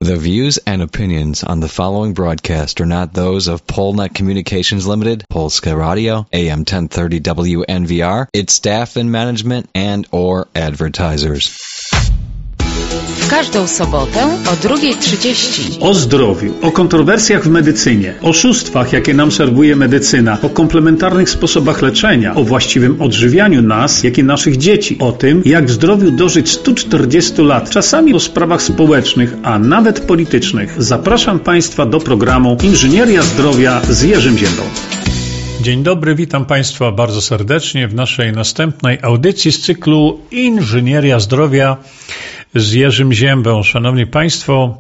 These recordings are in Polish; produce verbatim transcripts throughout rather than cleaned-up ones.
The views and opinions on the following broadcast are not those of Polnet Communications Limited, Polska Radio, A M ten thirty W N V R, its staff and management, and or advertisers. W każdą sobotę o drugiej trzydzieści. O zdrowiu, o kontrowersjach w medycynie, oszustwach, jakie nam serwuje medycyna, o komplementarnych sposobach leczenia, o właściwym odżywianiu nas, jak i naszych dzieci, o tym, jak w zdrowiu dożyć stu czterdziestu lat, czasami o sprawach społecznych, a nawet politycznych. Zapraszam Państwa do programu Inżynieria Zdrowia z Jerzym Ziębą. Dzień dobry, witam Państwa bardzo serdecznie w naszej następnej audycji z cyklu Inżynieria Zdrowia z Jerzym Ziębą. Szanowni Państwo,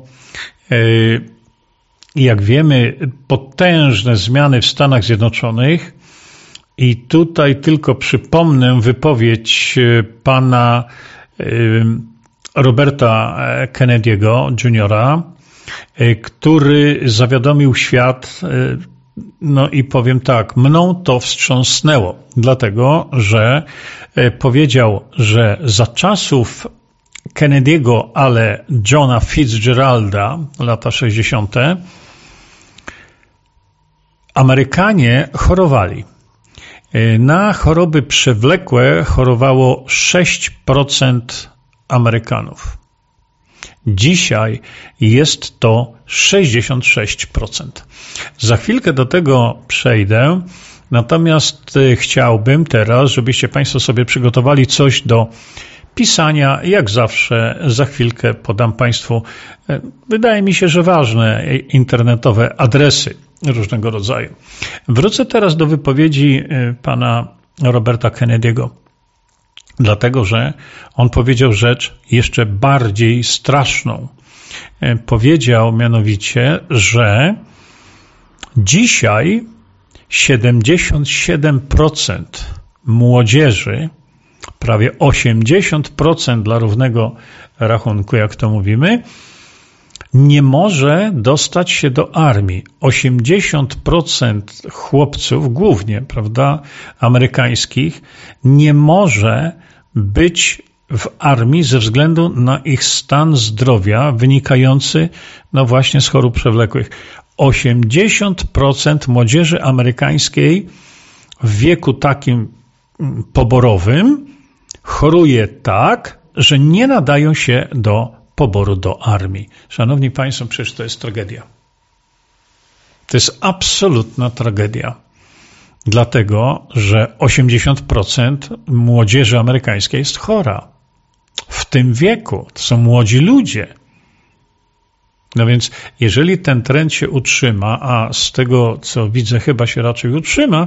jak wiemy, potężne zmiany w Stanach Zjednoczonych i tutaj tylko przypomnę wypowiedź pana Roberta Kennedy'ego juniora, który zawiadomił świat, no i powiem tak, mną to wstrząsnęło, dlatego że powiedział, że za czasów Kennedy'ego, ale Johna Fitzgeralda, lata sześćdziesiąte, Amerykanie chorowali. Na choroby przewlekłe chorowało sześć procent Amerykanów. Dzisiaj jest to sześćdziesiąt sześć procent. Za chwilkę do tego przejdę, natomiast chciałbym teraz, żebyście Państwo sobie przygotowali coś do pisania. Jak zawsze za chwilkę podam Państwu, wydaje mi się, że ważne internetowe adresy różnego rodzaju. Wrócę teraz do wypowiedzi pana Roberta Kennedy'ego, dlatego że on powiedział rzecz jeszcze bardziej straszną. Powiedział mianowicie, że dzisiaj siedemdziesiąt siedem procent młodzieży, prawie osiemdziesiąt procent dla równego rachunku, jak to mówimy, nie może dostać się do armii. osiemdziesiąt procent chłopców, głównie, prawda, amerykańskich, nie może być w armii ze względu na ich stan zdrowia wynikający, no właśnie, z chorób przewlekłych. osiemdziesiąt procent młodzieży amerykańskiej w wieku takim poborowym choruje tak, że nie nadają się do poboru do armii. Szanowni Państwo, przecież to jest tragedia. To jest absolutna tragedia. Dlatego, że osiemdziesiąt procent młodzieży amerykańskiej jest chora. W tym wieku. To są młodzi ludzie. No więc, jeżeli ten trend się utrzyma, a z tego, co widzę, chyba się raczej utrzyma,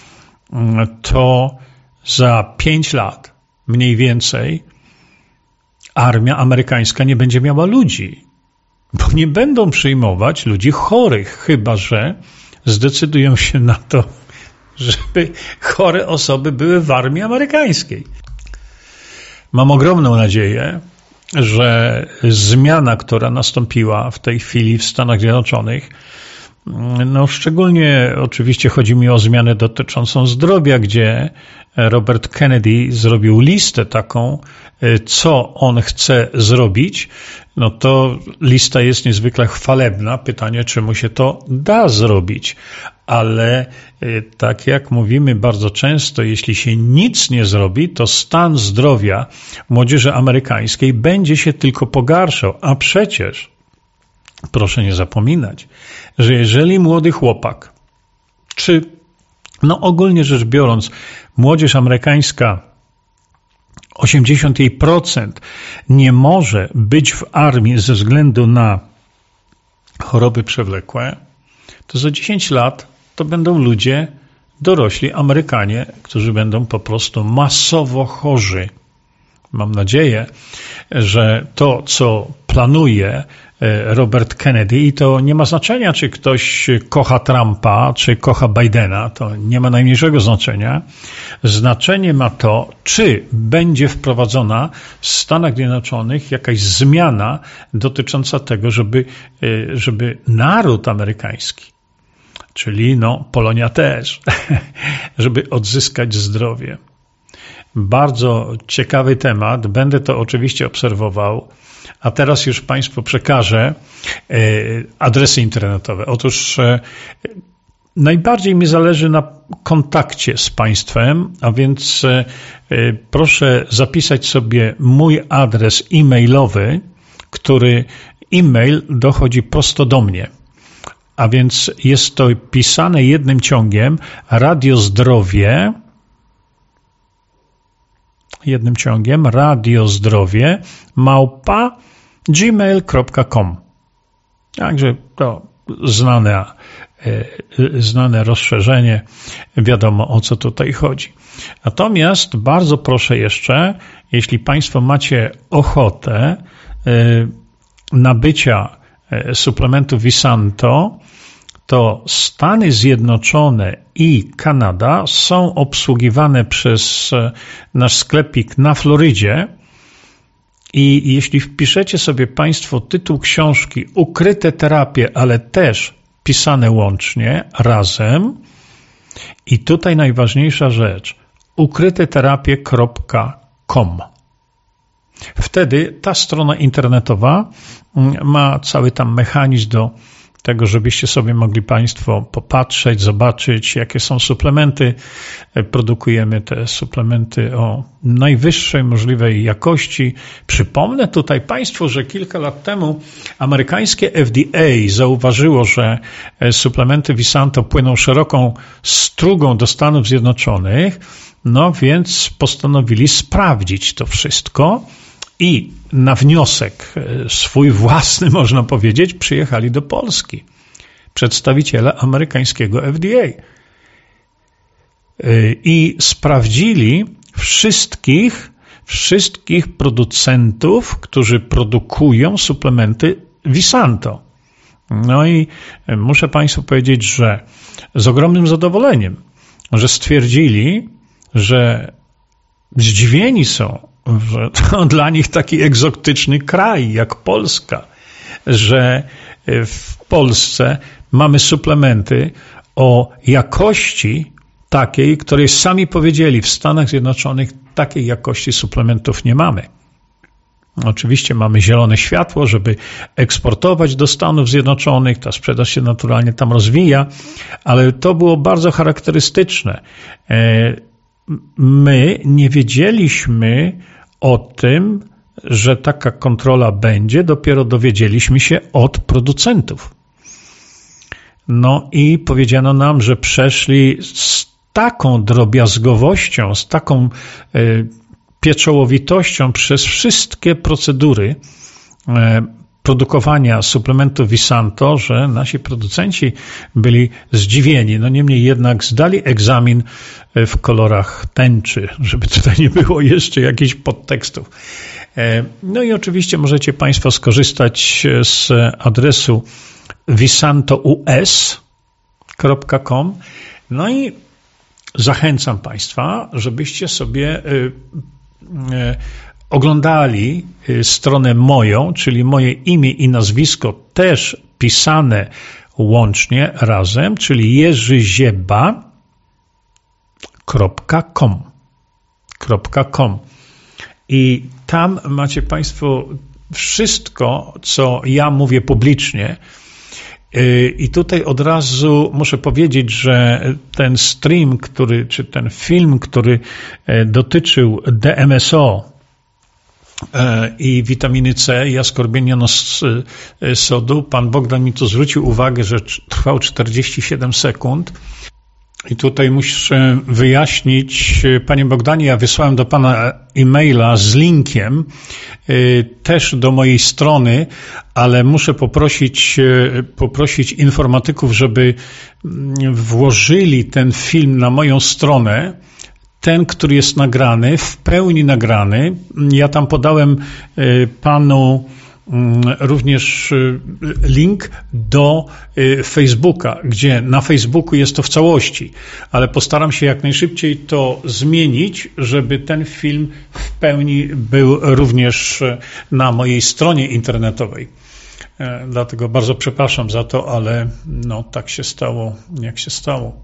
to za pięć lat mniej więcej armia amerykańska nie będzie miała ludzi, bo nie będą przyjmować ludzi chorych, chyba że zdecydują się na to, żeby chore osoby były w armii amerykańskiej. Mam ogromną nadzieję, że zmiana, która nastąpiła w tej chwili w Stanach Zjednoczonych, no szczególnie oczywiście chodzi mi o zmianę dotyczącą zdrowia, gdzie Robert Kennedy zrobił listę taką, co on chce zrobić, no to lista jest niezwykle chwalebna. Pytanie, czy mu się to da zrobić. Ale tak jak mówimy bardzo często, jeśli się nic nie zrobi, to stan zdrowia młodzieży amerykańskiej będzie się tylko pogarszał. A przecież, proszę nie zapominać, że jeżeli młody chłopak, czy no ogólnie rzecz biorąc, młodzież amerykańska, osiemdziesiąt procent nie może być w armii ze względu na choroby przewlekłe, to za dziesięć lat to będą ludzie, dorośli Amerykanie, którzy będą po prostu masowo chorzy. Mam nadzieję, że to, co planuje Robert Kennedy, i to nie ma znaczenia, czy ktoś kocha Trumpa, czy kocha Bidena, to nie ma najmniejszego znaczenia. Znaczenie ma to, czy będzie wprowadzona w Stanach Zjednoczonych jakaś zmiana dotycząca tego, żeby, żeby naród amerykański, czyli no Polonia też, żeby odzyskać zdrowie. Bardzo ciekawy temat, będę to oczywiście obserwował, A teraz już Państwu przekażę adresy internetowe. Otóż najbardziej mi zależy na kontakcie z Państwem, a więc proszę zapisać sobie mój adres e-mailowy, który e-mail dochodzi prosto do mnie. A więc jest to pisane jednym ciągiem Radio Zdrowie, jednym ciągiem Radio Zdrowie małpa gmail kropka com. Także to znane, znane rozszerzenie, wiadomo o co tutaj chodzi. Natomiast bardzo proszę jeszcze, jeśli Państwo macie ochotę nabycia suplementu Visanto, to Stany Zjednoczone i Kanada są obsługiwane przez nasz sklepik na Florydzie i jeśli wpiszecie sobie Państwo tytuł książki Ukryte terapie, ale też pisane łącznie, razem i tutaj najważniejsza rzecz ukryte terapie kropka com. Wtedy ta strona internetowa ma cały tam mechanizm do tego, żebyście sobie mogli Państwo popatrzeć, zobaczyć, jakie są suplementy. Produkujemy te suplementy o najwyższej możliwej jakości. Przypomnę tutaj Państwu, że kilka lat temu amerykańskie F D A zauważyło, że suplementy Visanto płyną szeroką strugą do Stanów Zjednoczonych, no więc postanowili sprawdzić to wszystko i na wniosek swój własny, można powiedzieć, przyjechali do Polski przedstawiciele amerykańskiego F D A i sprawdzili wszystkich, wszystkich producentów, którzy produkują suplementy Visanto. No i muszę Państwu powiedzieć, że z ogromnym zadowoleniem, że stwierdzili, że zdziwieni są, że to dla nich taki egzotyczny kraj jak Polska, że w Polsce mamy suplementy o jakości takiej, której sami powiedzieli, w Stanach Zjednoczonych takiej jakości suplementów nie mamy. Oczywiście mamy zielone światło, żeby eksportować do Stanów Zjednoczonych, ta sprzedaż się naturalnie tam rozwija, ale to było bardzo charakterystyczne. My nie wiedzieliśmy o tym, że taka kontrola będzie, dopiero dowiedzieliśmy się od producentów. No i powiedziano nam, że przeszli z taką drobiazgowością, z taką y, pieczołowitością przez wszystkie procedury y, produkowania suplementu Visanto, że nasi producenci byli zdziwieni. No niemniej jednak zdali egzamin w kolorach tęczy, żeby tutaj nie było jeszcze jakichś podtekstów. No i oczywiście możecie Państwo skorzystać z adresu visantous kropka com. No i zachęcam Państwa, żebyście sobie oglądali stronę moją, czyli moje imię i nazwisko też pisane łącznie razem, czyli jerzyzieba kropka com. I tam macie Państwo wszystko, co ja mówię publicznie. I tutaj od razu muszę powiedzieć, że ten stream, który, czy ten film, który dotyczył D M S O i witaminy C i askorbienianu sodu, pan Bogdan mi tu zwrócił uwagę, że trwał czterdzieści siedem sekund. I tutaj muszę wyjaśnić, panie Bogdanie, ja wysłałem do pana e-maila z linkiem też do mojej strony, ale muszę poprosić, poprosić informatyków, żeby włożyli ten film na moją stronę, ten, który jest nagrany, w pełni nagrany. Ja tam podałem panu również link do Facebooka, gdzie na Facebooku jest to w całości, ale postaram się jak najszybciej to zmienić, żeby ten film w pełni był również na mojej stronie internetowej. Dlatego bardzo przepraszam za to, ale no tak się stało, jak się stało.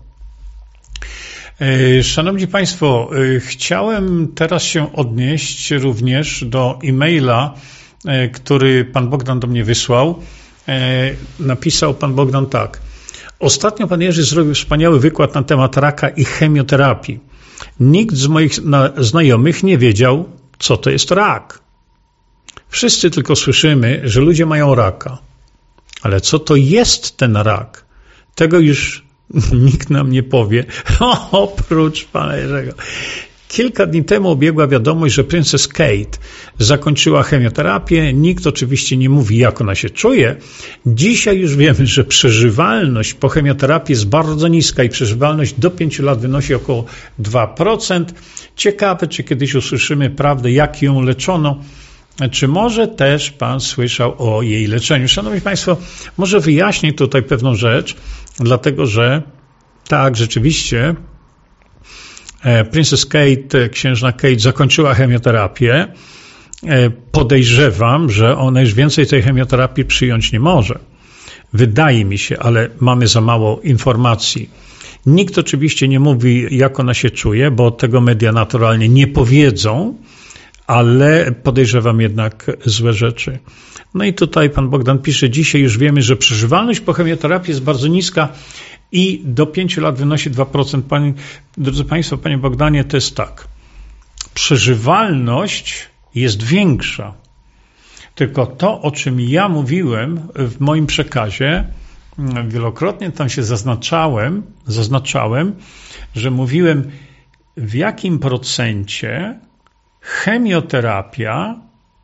Szanowni Państwo, chciałem teraz się odnieść również do e-maila który pan Bogdan do mnie wysłał. Napisał pan Bogdan tak. Ostatnio pan Jerzy zrobił wspaniały wykład na temat raka i chemioterapii. Nikt z moich znajomych nie wiedział, co to jest rak. Wszyscy tylko słyszymy, że ludzie mają raka. Ale co to jest ten rak? Tego już nikt nam nie powie, oprócz pana Jerzego. Kilka dni temu obiegła wiadomość, że Princess Kate zakończyła chemioterapię. Nikt oczywiście nie mówi, jak ona się czuje. Dzisiaj już wiemy, że przeżywalność po chemioterapii jest bardzo niska i przeżywalność do pięciu lat wynosi około dwa procent. Ciekawe, czy kiedyś usłyszymy prawdę, jak ją leczono. Czy może też pan słyszał o jej leczeniu? Szanowni państwo, może wyjaśnię tutaj pewną rzecz, dlatego że tak, rzeczywiście Princess Kate, księżna Kate zakończyła chemioterapię. Podejrzewam, że ona już więcej tej chemioterapii przyjąć nie może. Wydaje mi się, ale mamy za mało informacji. Nikt oczywiście nie mówi, jak ona się czuje, bo tego media naturalnie nie powiedzą, ale podejrzewam jednak złe rzeczy. No i tutaj pan Bogdan pisze, dzisiaj już wiemy, że przeżywalność po chemioterapii jest bardzo niska i do pięciu lat wynosi dwa procent. Panie, drodzy państwo, panie Bogdanie, to jest tak. Przeżywalność jest większa. Tylko to, o czym ja mówiłem w moim przekazie, wielokrotnie tam się zaznaczałem, zaznaczałem, że mówiłem, w jakim procencie chemioterapia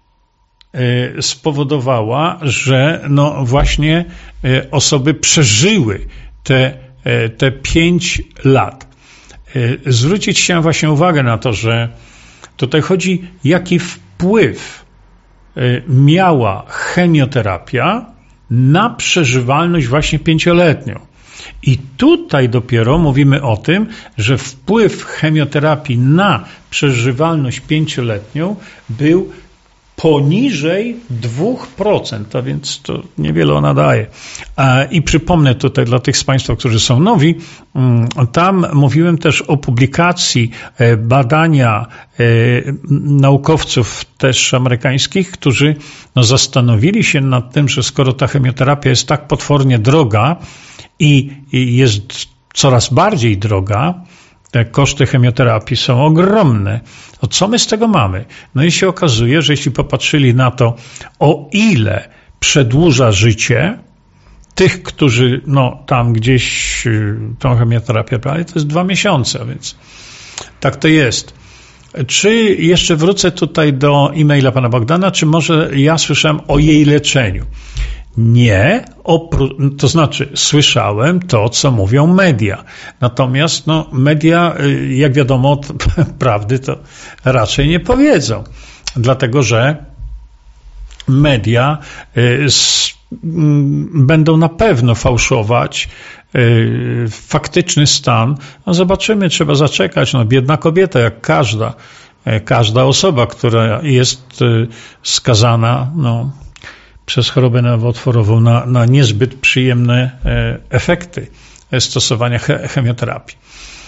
spowodowała, że no właśnie osoby przeżyły te, te pięć lat. Zwrócić się właśnie uwagę na to, że tutaj chodzi, jaki wpływ miała chemioterapia na przeżywalność właśnie pięcioletnią. I tutaj dopiero mówimy o tym, że wpływ chemioterapii na przeżywalność pięcioletnią był poniżej dwa procent, a więc to niewiele ona daje. I przypomnę tutaj dla tych z państwa, którzy są nowi, tam mówiłem też o publikacji badania naukowców też amerykańskich, którzy no, zastanowili się nad tym, że skoro ta chemioterapia jest tak potwornie droga i jest coraz bardziej droga, te koszty chemioterapii są ogromne. To co my z tego mamy? No i się okazuje, że jeśli popatrzyli na to, o ile przedłuża życie tych, którzy no, tam gdzieś tą chemioterapię brali, to jest dwa miesiące, a więc tak to jest. Czy jeszcze wrócę tutaj do e-maila pana Bogdana, czy może ja słyszałem o jej leczeniu? Nie, opró- to znaczy słyszałem to, co mówią media. Natomiast no, media, jak wiadomo, to, prawdy to raczej nie powiedzą. Dlatego, że media y, s, y, będą na pewno fałszować y, faktyczny stan. No, zobaczymy, trzeba zaczekać. No, biedna kobieta, jak każda, y, każda osoba, która jest y, skazana, no, przez chorobę nowotworową na, na niezbyt przyjemne efekty stosowania chemioterapii.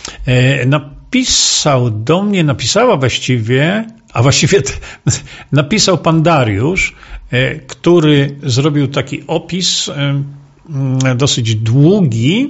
Napisał do mnie, napisała właściwie, a właściwie napisał pan Dariusz, który zrobił taki opis dosyć długi,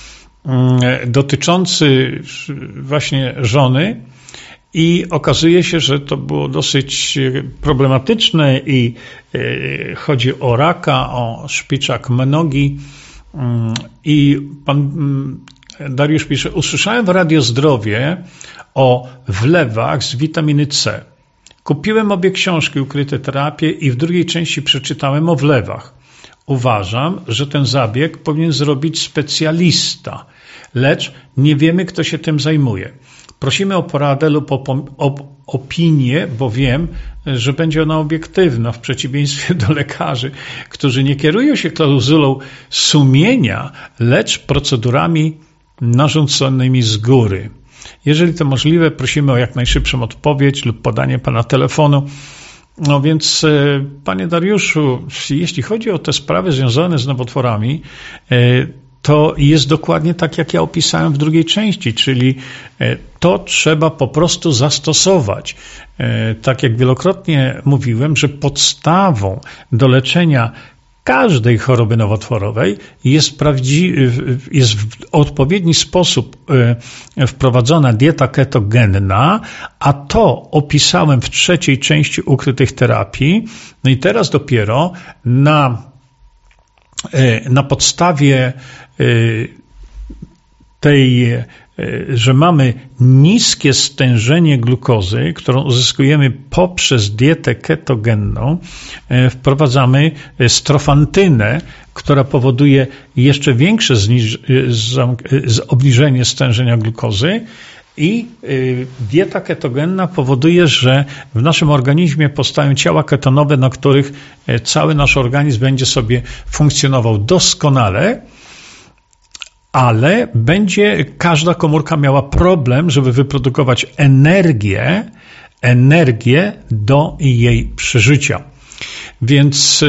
dotyczący właśnie żony. I okazuje się, że to było dosyć problematyczne i chodzi o raka, o szpiczak mnogi. I pan Dariusz pisze, usłyszałem w Radio Zdrowie o wlewach z witaminy C. Kupiłem obie książki Ukryte terapie i w drugiej części przeczytałem o wlewach. Uważam, że ten zabieg powinien zrobić specjalista, lecz nie wiemy, kto się tym zajmuje. Prosimy o poradę lub o, o opinię, bo wiem, że będzie ona obiektywna w przeciwieństwie do lekarzy, którzy nie kierują się klauzulą sumienia, lecz procedurami narzuconymi z góry. Jeżeli to możliwe, prosimy o jak najszybszą odpowiedź lub podanie pana telefonu. No więc, panie Dariuszu, jeśli chodzi o te sprawy związane z nowotworami, to jest dokładnie tak, jak ja opisałem w drugiej części, czyli to trzeba po prostu zastosować. Tak jak wielokrotnie mówiłem, że podstawą do leczenia każdej choroby nowotworowej jest, prawdzi- jest w odpowiedni sposób wprowadzona dieta ketogenna, a to opisałem w trzeciej części ukrytych terapii. No i teraz dopiero na, na podstawie tej, że mamy niskie stężenie glukozy, którą uzyskujemy poprzez dietę ketogenną, wprowadzamy strofantynę, która powoduje jeszcze większe zniż- z- obniżenie stężenia glukozy, i dieta ketogenna powoduje, że w naszym organizmie powstają ciała ketonowe, na których cały nasz organizm będzie sobie funkcjonował doskonale, ale będzie każda komórka miała problem, żeby wyprodukować energię, energię do jej przeżycia. Więc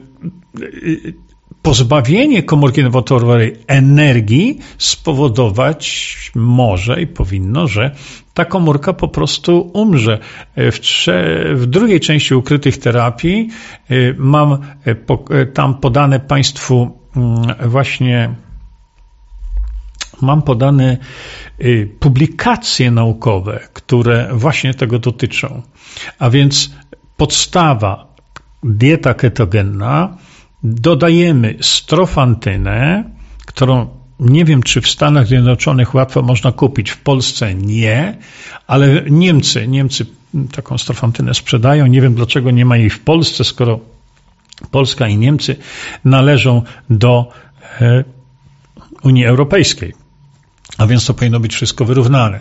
pozbawienie komórki nowotworowej energii spowodować może i powinno, że ta komórka po prostu umrze. W, trze- w drugiej części ukrytych terapii mam po- tam podane Państwu właśnie mam podane publikacje naukowe, które właśnie tego dotyczą. A więc podstawa, dieta ketogenna, dodajemy strofantynę, którą nie wiem, czy w Stanach Zjednoczonych łatwo można kupić, w Polsce nie, ale Niemcy, Niemcy taką strofantynę sprzedają. Nie wiem, dlaczego nie ma jej w Polsce, skoro Polska i Niemcy należą do Unii Europejskiej. A więc to powinno być wszystko wyrównane.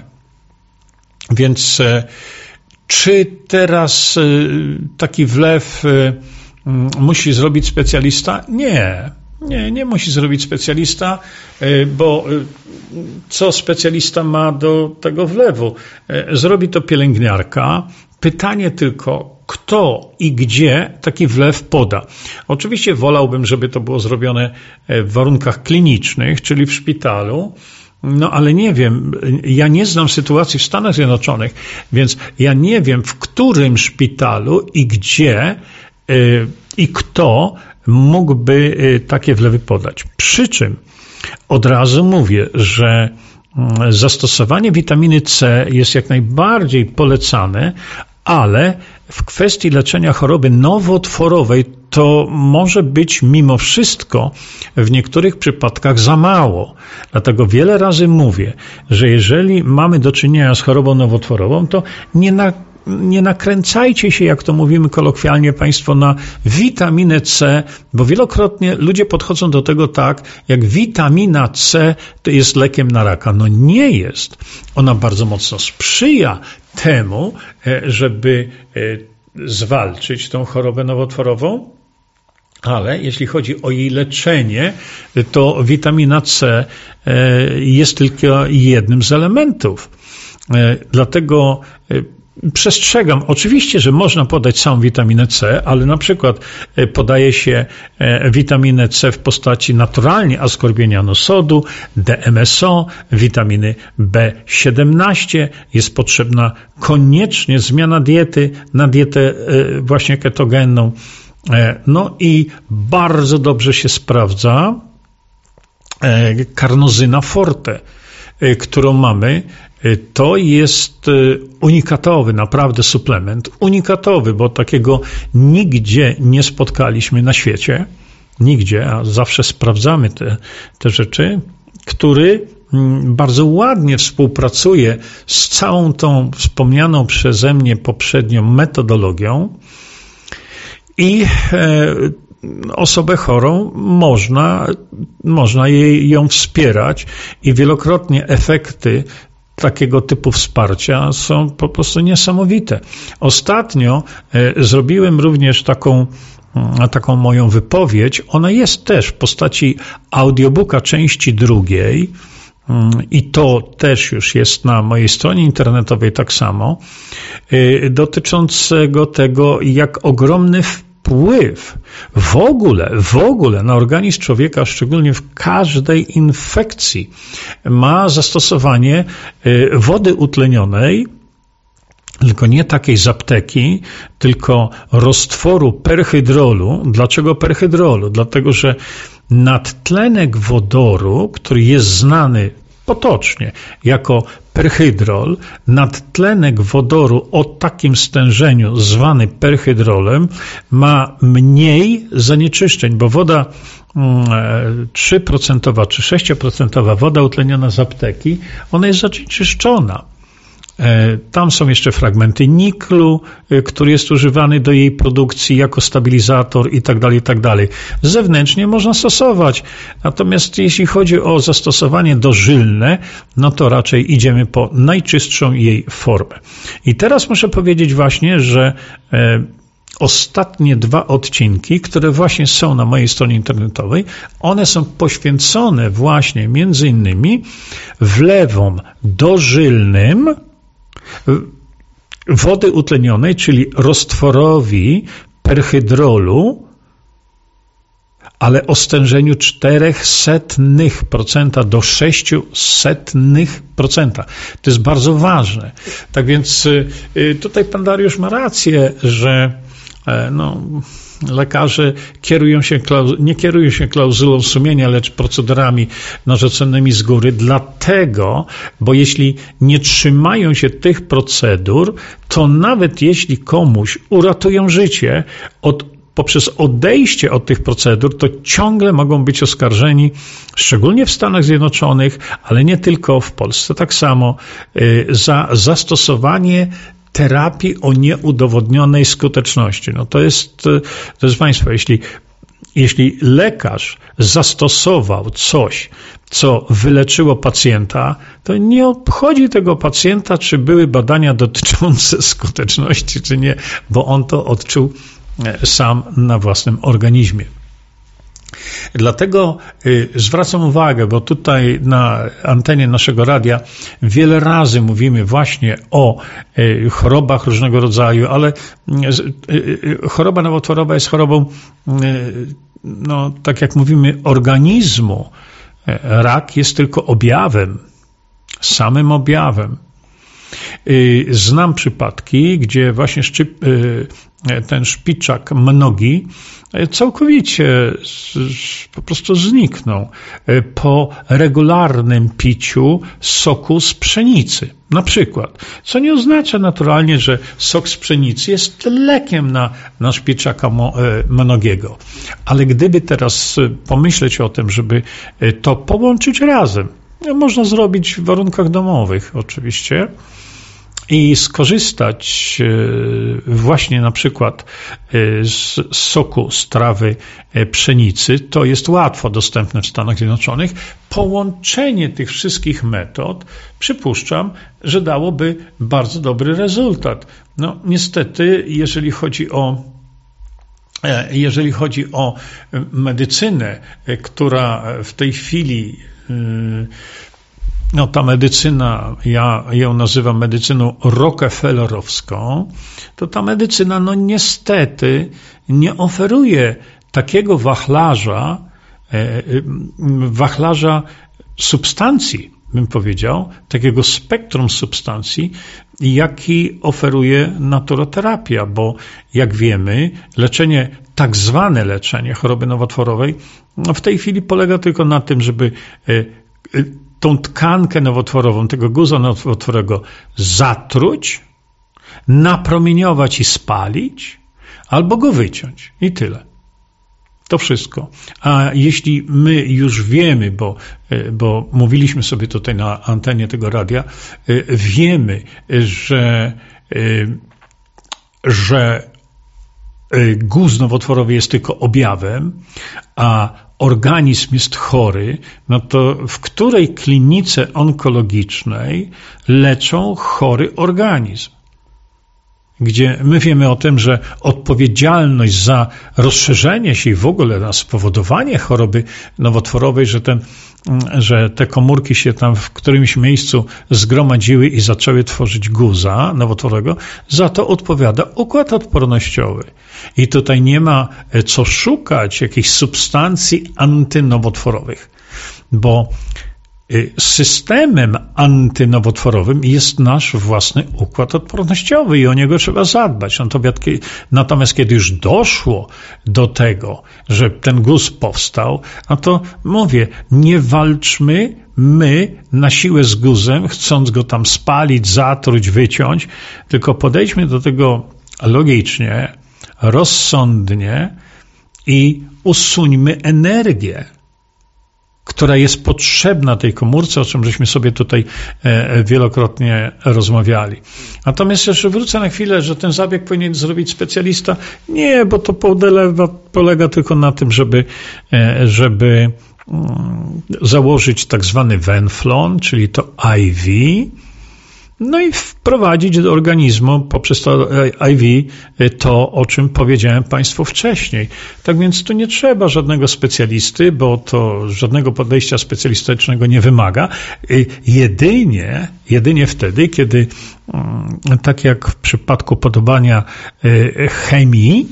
Więc czy teraz taki wlew musi zrobić specjalista? Nie, nie, nie musi zrobić specjalista, bo co specjalista ma do tego wlewu? Zrobi to pielęgniarka. Pytanie tylko, kto i gdzie taki wlew poda. Oczywiście wolałbym, żeby to było zrobione w warunkach klinicznych, czyli w szpitalu, no ale nie wiem, ja nie znam sytuacji w Stanach Zjednoczonych, więc ja nie wiem, w którym szpitalu i gdzie yy, i kto mógłby yy, takie wlewy podać. Przy czym od razu mówię, że yy, zastosowanie witaminy C jest jak najbardziej polecane, ale w kwestii leczenia choroby nowotworowej to może być mimo wszystko w niektórych przypadkach za mało. Dlatego wiele razy mówię, że jeżeli mamy do czynienia z chorobą nowotworową, to nie na Nie nakręcajcie się, jak to mówimy kolokwialnie Państwo, na witaminę C, bo wielokrotnie ludzie podchodzą do tego tak, jak witamina C to jest lekiem na raka. No nie jest. Ona bardzo mocno sprzyja temu, żeby zwalczyć tą chorobę nowotworową, ale jeśli chodzi o jej leczenie, to witamina C jest tylko jednym z elementów. Dlatego przestrzegam. Oczywiście, że można podać samą witaminę C, ale na przykład podaje się witaminę C w postaci naturalnie askorbienianu sodu, D M S O, witaminy B siedemnaście. Jest potrzebna koniecznie zmiana diety na dietę właśnie ketogenną. No i bardzo dobrze się sprawdza karnozyna forte, którą mamy. To jest unikatowy, naprawdę suplement, unikatowy, bo takiego nigdzie nie spotkaliśmy na świecie, nigdzie, a zawsze sprawdzamy te, te rzeczy, który bardzo ładnie współpracuje z całą tą wspomnianą przeze mnie poprzednią metodologią i osobę chorą można, można jej, ją wspierać i wielokrotnie efekty takiego typu wsparcia są po prostu niesamowite. Ostatnio e, zrobiłem również taką, e, taką moją wypowiedź. Ona jest też w postaci audiobooka części drugiej e, i to też już jest na mojej stronie internetowej tak samo, e, dotyczącego tego, jak ogromny wpływ wpływ w ogóle, w ogóle na organizm człowieka, szczególnie w każdej infekcji, ma zastosowanie wody utlenionej, tylko nie takiej z apteki, tylko roztworu perhydrolu. Dlaczego perhydrolu? Dlatego, że nadtlenek wodoru, który jest znany potocznie jako perhydrol, nadtlenek wodoru o takim stężeniu zwany perhydrolem ma mniej zanieczyszczeń, bo woda trzy procent czy sześć procent woda utleniona z apteki, ona jest zanieczyszczona. Tam są jeszcze fragmenty niklu, który jest używany do jej produkcji jako stabilizator i tak dalej, i tak dalej. Zewnętrznie można stosować, natomiast jeśli chodzi o zastosowanie dożylne, no to raczej idziemy po najczystszą jej formę. I teraz muszę powiedzieć właśnie, że e, ostatnie dwa odcinki, które właśnie są na mojej stronie internetowej, one są poświęcone właśnie między innymi wlewom dożylnym wody utlenionej, czyli roztworowi perhydrolu, ale o stężeniu cztery setnych procenta do sześć setnych procenta. To jest bardzo ważne. Tak więc tutaj pan Dariusz ma rację, że no, lekarze kierują się, nie kierują się klauzulą sumienia, lecz procedurami narzuconymi z góry, dlatego, bo jeśli nie trzymają się tych procedur, to nawet jeśli komuś uratują życie od poprzez odejście od tych procedur, to ciągle mogą być oskarżeni, szczególnie w Stanach Zjednoczonych, ale nie tylko, w Polsce tak samo, za zastosowanie terapii o nieudowodnionej skuteczności. No to jest, to jest państwo, jeśli, jeśli lekarz zastosował coś, co wyleczyło pacjenta, to nie obchodzi tego pacjenta, czy były badania dotyczące skuteczności, czy nie, bo on to odczuł sam na własnym organizmie. Dlatego y, zwracam uwagę, bo tutaj na antenie naszego radia wiele razy mówimy właśnie o y, chorobach różnego rodzaju, ale y, y, choroba nowotworowa jest chorobą, y, no tak jak mówimy, organizmu. Rak jest tylko objawem, samym objawem. Y, znam przypadki, gdzie właśnie szczyp, y, ten szpiczak mnogi całkowicie po prostu zniknął po regularnym piciu soku z pszenicy, na przykład. Co nie oznacza naturalnie, że sok z pszenicy jest lekiem na, na szpiczaka mnogiego. Ale gdyby teraz pomyśleć o tym, żeby to połączyć razem, można zrobić w warunkach domowych oczywiście, i skorzystać właśnie na przykład z soku z trawy pszenicy, to jest łatwo dostępne w Stanach Zjednoczonych. Połączenie tych wszystkich metod, przypuszczam, że dałoby bardzo dobry rezultat. No niestety, jeżeli chodzi o jeżeli chodzi o medycynę, która w tej chwili no ta medycyna, ja ją nazywam medycyną rockefellerowską, to ta medycyna no niestety nie oferuje takiego wachlarza, wachlarza substancji, bym powiedział, takiego spektrum substancji, jaki oferuje naturoterapia, bo jak wiemy, leczenie, tak zwane leczenie choroby nowotworowej, no w tej chwili polega tylko na tym, żeby tą tkankę nowotworową, tego guza nowotworowego zatruć, napromieniować i spalić, albo go wyciąć. I tyle. To wszystko. A jeśli my już wiemy, bo, bo mówiliśmy sobie tutaj na antenie tego radia, wiemy, że, że guz nowotworowy jest tylko objawem, a organizm jest chory, no to w której klinice onkologicznej leczą chory organizm? gdzie my wiemy o tym, że odpowiedzialność za rozszerzenie się i w ogóle na spowodowanie choroby nowotworowej, że, ten, że te komórki się tam w którymś miejscu zgromadziły i zaczęły tworzyć guza nowotworowego, za to odpowiada układ odpornościowy. I tutaj nie ma co szukać jakichś substancji antynowotworowych, bo systemem antynowotworowym jest nasz własny układ odpornościowy i o niego trzeba zadbać. Natomiast kiedy już doszło do tego, że ten guz powstał, no to mówię, nie walczmy my na siłę z guzem, chcąc go tam spalić, zatruć, wyciąć, tylko podejdźmy do tego logicznie, rozsądnie i usuńmy energię, która jest potrzebna tej komórce, o czym żeśmy sobie tutaj wielokrotnie rozmawiali. Natomiast jeszcze wrócę na chwilę, że ten zabieg powinien zrobić specjalista. Nie, bo to polega, polega tylko na tym, żeby, żeby założyć tak zwany Venflon, czyli to I V, no i wprowadzić do organizmu poprzez to I V to, o czym powiedziałem Państwu wcześniej. Tak więc tu nie trzeba żadnego specjalisty, bo to żadnego podejścia specjalistycznego nie wymaga. Jedynie, jedynie wtedy, kiedy tak jak w przypadku podobania chemii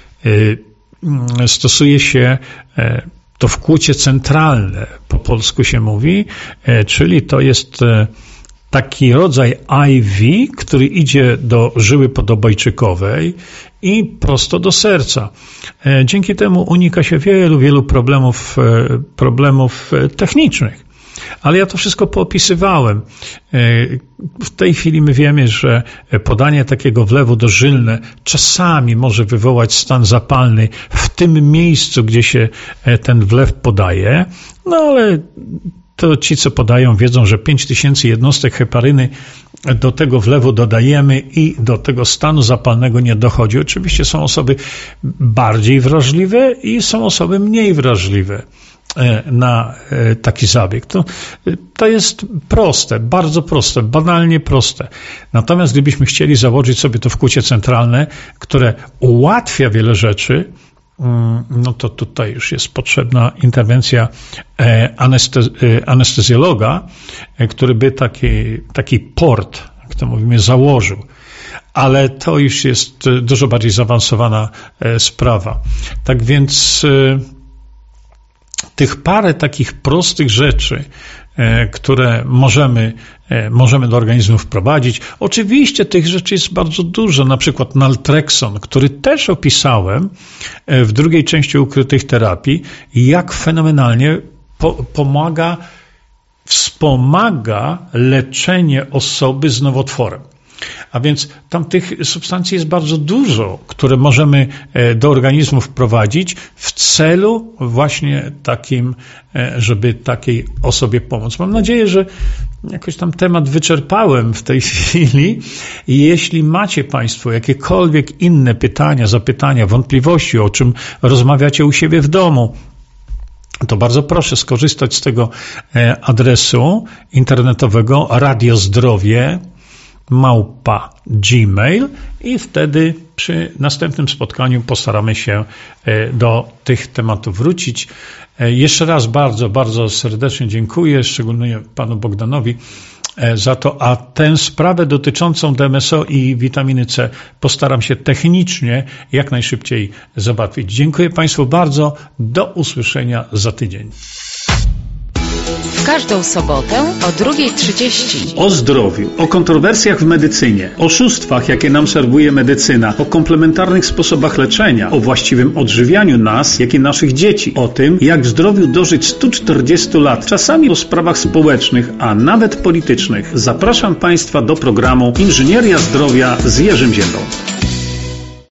stosuje się to wkłucie centralne, po polsku się mówi, czyli to jest taki rodzaj I V, który idzie do żyły podobojczykowej i prosto do serca. Dzięki temu unika się wielu, wielu problemów, problemów technicznych. Ale ja to wszystko poopisywałem. W tej chwili my wiemy, że podanie takiego wlewu dożylne czasami może wywołać stan zapalny w tym miejscu, gdzie się ten wlew podaje, no ale to ci, co podają, wiedzą, że pięć tysięcy jednostek heparyny do tego wlewu dodajemy i do tego stanu zapalnego nie dochodzi. Oczywiście są osoby bardziej wrażliwe i są osoby mniej wrażliwe na taki zabieg. To, to jest proste, bardzo proste, banalnie proste. Natomiast gdybyśmy chcieli założyć sobie to wkłucie centralne, które ułatwia wiele rzeczy, no to tutaj już jest potrzebna interwencja anestezjologa, który by taki, taki port, jak to mówimy, założył. Ale to już jest dużo bardziej zaawansowana sprawa. Tak więc tych parę takich prostych rzeczy, które możemy, możemy do organizmu wprowadzić. Oczywiście tych rzeczy jest bardzo dużo, na przykład naltrexon, który też opisałem w drugiej części ukrytych terapii, jak fenomenalnie po, pomaga, wspomaga leczenie osoby z nowotworem. A więc tam tych substancji jest bardzo dużo, które możemy do organizmu wprowadzić w celu właśnie takim, żeby takiej osobie pomóc. Mam nadzieję, że jakoś tam temat wyczerpałem w tej chwili i jeśli macie Państwo jakiekolwiek inne pytania, zapytania, wątpliwości, o czym rozmawiacie u siebie w domu, to bardzo proszę skorzystać z tego adresu internetowego radiozdrowie małpa gmail i wtedy przy następnym spotkaniu postaramy się do tych tematów wrócić. Jeszcze raz bardzo, bardzo serdecznie dziękuję, szczególnie panu Bogdanowi za to, a tę sprawę dotyczącą D M S O i witaminy C postaram się technicznie jak najszybciej załatwić. Dziękuję Państwu bardzo, do usłyszenia za tydzień. W każdą sobotę o drugiej trzydzieści. O zdrowiu, o kontrowersjach w medycynie, oszustwach, jakie nam serwuje medycyna, o komplementarnych sposobach leczenia, o właściwym odżywianiu nas, jak i naszych dzieci, o tym, jak w zdrowiu dożyć stu czterdziestu lat, czasami o sprawach społecznych, a nawet politycznych. Zapraszam Państwa do programu Inżynieria Zdrowia z Jerzym Ziębą.